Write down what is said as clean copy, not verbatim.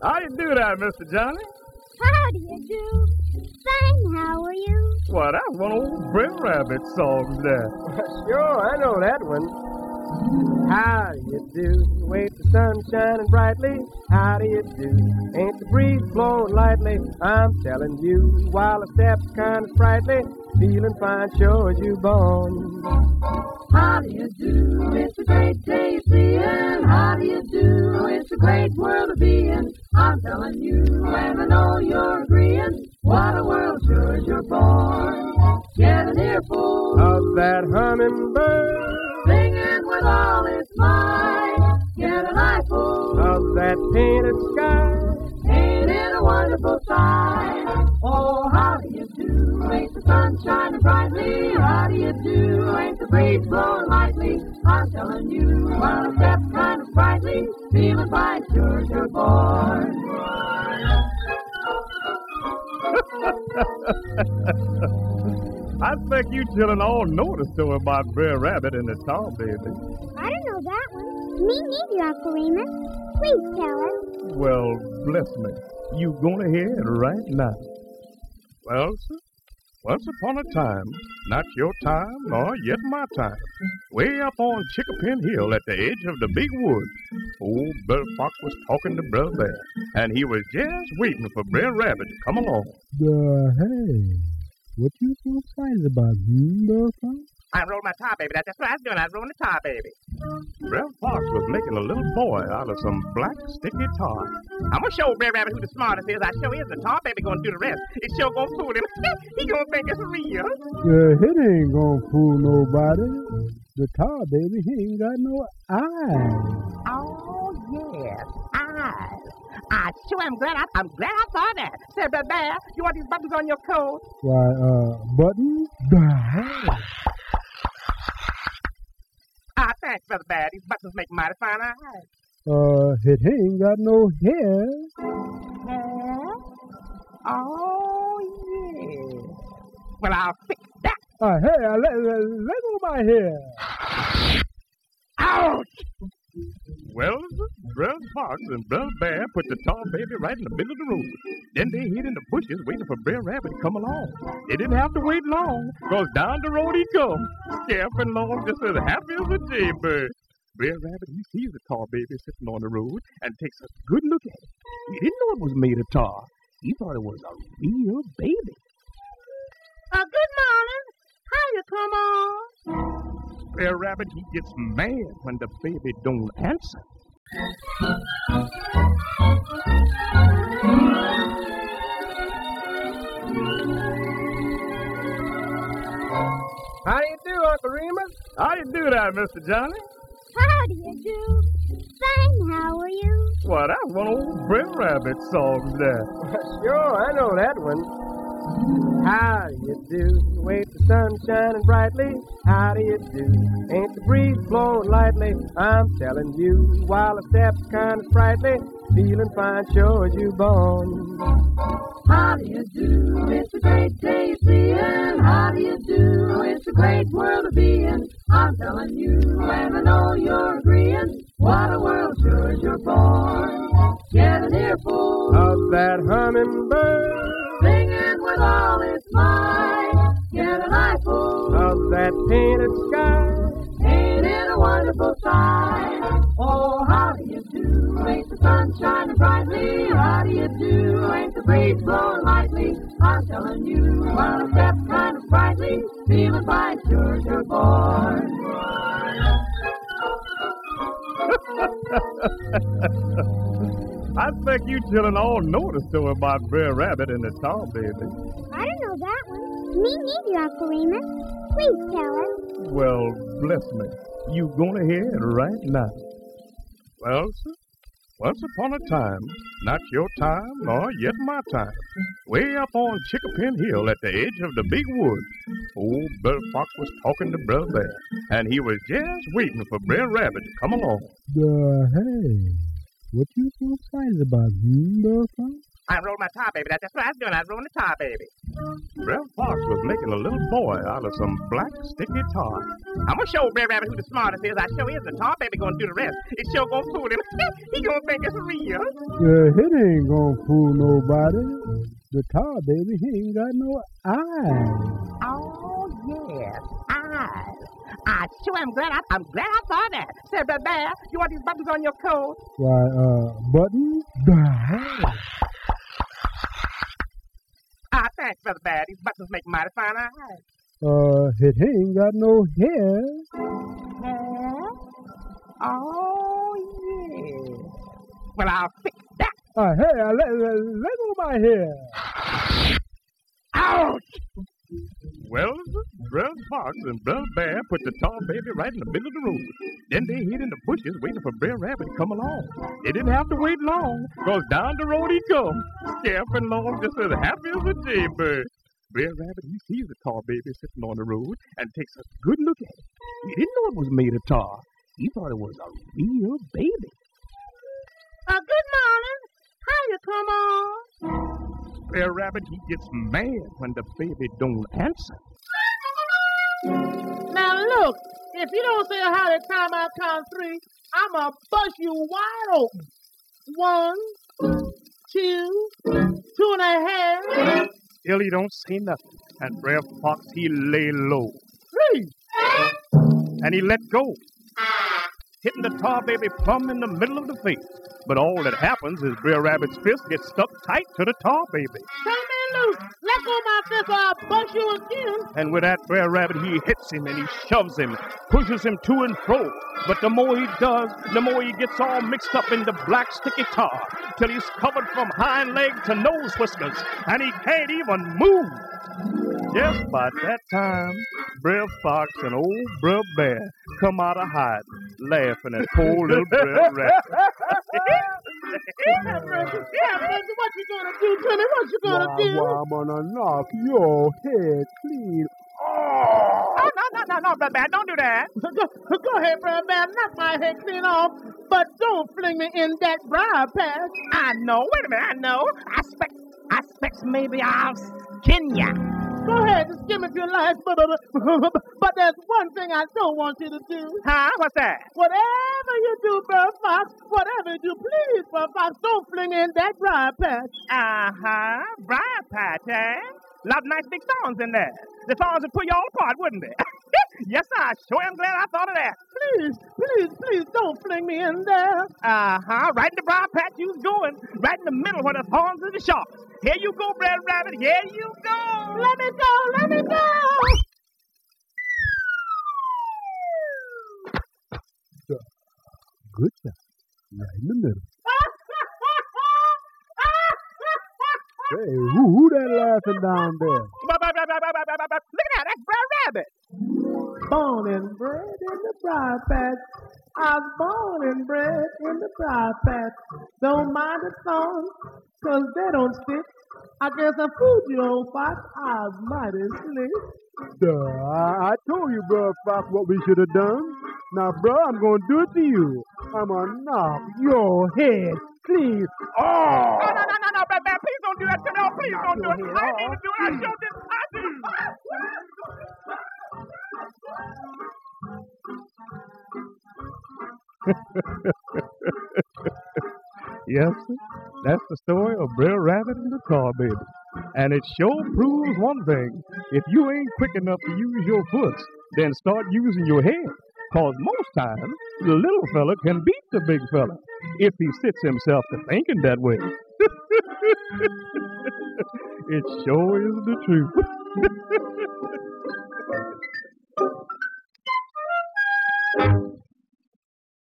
How you do that, Mr. Johnny? How do you do? Fine, how are you? Why, that's one of old Brer Rabbit songs there. Sure, I know that one. How do you do? Wait, the sun shining brightly. How do you do? Ain't the breeze blowing lightly? I'm telling you, while the steps kind of sprightly, feeling fine, sure as you born. How do you do? It's a great day seeing. How do you do? It's a great world to be in. I'm telling you, and I know you're agreeing. What a world, sure as you're born. Get an earful Of that hummingbird, singing with all its might. Get an eyeful of that painted sky. Ain't it a wonderful sight? Oh, how do you do? Ain't the sun shining brightly? How do you do? Ain't the breeze blowing lightly? I'm telling you, while I step kind of brightly, feeling fine, sure as you're born. I think you children all know the story about Brer Rabbit and the Tar Baby. I don't know that one. Me neither, Uncle Remus. Please tell us. Well, bless me. You gonna hear it right now. Well, sir, once upon a time, not your time nor yet my time, way up on Chickapin Hill at the edge of the big woods, old Brer Fox was talking to Brer Bear, and he was just waiting for Brer Rabbit to come along. Hey, what you so excited about, Brer Fox? I rolled my tar baby. That's what I was doing. I was rolling the tar baby. Brer Fox was making a little boy out of some black sticky tar. I'm going to show Brer Rabbit who the smartest is. I show is the tar baby going to do the rest. It's sure going to fool him. He going to think it's real. It ain't gonna fool nobody. The tar baby, he ain't got no eyes. Oh, yes. Eyes. I sure am glad I saw that. Say, Brother Bear, you want these buttons on your coat? Why, buttons? Hey. Thanks, Brother Bear. These buttons make mighty fine eyes. It ain't got no hair. Hair? Oh, yeah. Well, I'll fix that. Hey, let go my hair. Ouch! Well, Brer Fox and Brer Bear put the Tar Baby right in the middle of the road. Then they hid in the bushes waiting for Brer Rabbit to come along. They didn't have to wait long, because down the road he come, scampering along just as happy as a jaybird. Brer Rabbit, he sees the Tar Baby sitting on the road and takes a good look at it. He didn't know it was made of tar. He thought it was a real baby. Good morning. How you come on? Brer Rabbit, he gets mad when the baby don't answer. How do you do, Uncle Remus? How you do that, Mr. Johnny? How do you do? Fine, how are you? Why, that's one of old Brer Rabbit songs there. Sure, I know that one. How do you do? Wait, the sun shining brightly. How do you do? Ain't the breeze blowing lightly? I'm telling you, while the steps kind of sprightly, feeling fine, sure as you born. How do you do? It's a great day seeing. How do you do? It's a great world to be in. I'm telling you, and I know you're agreeing. What a world, sure as you're born. Get an earful Of that hummingbird, singing with all its might. Get an eyeful of that painted sky. Ain't it a wonderful sight? Oh, how do you do? Ain't the sun shining brightly? How do you do? Ain't the breeze blowing lightly? I'm telling you, while I step kind of brightly, feeling fine, sure as you're born. I think you children all know the story about Brer Rabbit and the Tar Baby. I don't know that one. Me neither, Uncle Remus. Please tell us. Well, bless me. You gonna hear it right now. Well, sir, once upon a time, not your time nor yet my time, way up on Chickapin Hill at the edge of the big woods, old Brer Fox was talking to Brer Bear, and he was just waiting for Brer Rabbit to come along. Hey, what you so excited about, Brer Fox? I rolled my tar baby. That's just what I was doing. I was rolling the tar baby. Brer Fox was making a little boy out of some black sticky tar. I'm gonna show Brer Rabbit who the smartest is. I show is the tar baby gonna do the rest. It sure gonna fool him. He gonna think it's real. It ain't gonna fool nobody. The tar baby, he ain't got no eyes. Oh yes, eyes. I sure am glad. I'm glad I thought that. Say, Brother Bear, you want these buttons on your coat? Why, buttons? Ah, thanks, Brother Bear. These buttons make mighty fine eyes. It ain't got no hair. Hair? Oh yeah. Well, I'll fix that. Hey, let go my hair. Ouch! Well, Brer Fox and Brer Bear put the tar baby right in the middle of the road. Then they hid in the bushes waiting for Brer Rabbit to come along. They didn't have to wait long, because down the road he come, scampering along just as happy as a jaybird. Brer Rabbit, he sees the tar baby sitting on the road and takes a good look at it. He didn't know it was made of tar. He thought it was a real baby. Good morning. How you come on? Brer Rabbit, he gets mad when the baby don't answer. Now look, if you don't say howdy time I count 3, I'ma bust you wide open. 1, 2, 2.5. Still he don't say nothing, and Brer Fox, he lay low. 3. And he let go, hitting the tar baby plumb in the middle of the face. But all that happens is Brer Rabbit's fist gets stuck tight to the tar baby. Turn me loose. Let go my fist or I'll bust you again. And with that, Brer Rabbit, he hits him and he shoves him, pushes him to and fro. But the more he does, the more he gets all mixed up in the black sticky tar, till he's covered from hind leg to nose whiskers, and he can't even move. Just by that time, Brer Fox and old Brer Bear come out of hiding, laughing at poor little Brer Rabbit. Yeah, what you gonna do, Tony? What you gonna do? I'm gonna knock your head clean. Oh, no, Brother Bear, don't do that. Go ahead, Brother Bear, knock my head clean off, but don't fling me in that briar patch. I know. Wait a minute, I know. I expect maybe I'll skin ya. Go ahead and skim if you like, but there's one thing I don't want you to do. Huh? What's that? Whatever you do, Brer Fox, whatever you do, please, Brer Fox, don't fling me in that briar patch. Uh-huh. Briar patch, eh? A lot of nice big thorns in there. The thorns would pull you all apart, wouldn't they? Yes, I sure am glad I thought of that. Please, don't fling me in there. Uh-huh. Right in the briar patch you was going. Right in the middle where the thorns are the sharpest. Here you go, Brer Rabbit. Here you go. Let me go. Good job. Right in the middle. Hey, who that laughing down there? Look at that. That's Brer Rabbit. Born and bred in the briar patch. I was born and bred in the briar patch. Don't mind the thorns, 'cause they don't stick. I guess I fooled you, old fox. I was mighty slick. I told you, Brer Fox, what we should have done. Now, bro, I'm going to do it to you. I'm going to knock your head clean. Oh! No, Brother Bear, please don't do that to me. Oh, please don't do it. I didn't even do it. I sure did. Yes, sir. That's the story of Brer Rabbit and the Tar Baby. And it sure proves one thing. If you ain't quick enough to use your foot, then start using your head. 'Cause most times, the little fella can beat the big fella if he sits himself to thinking that way. It sure is the truth.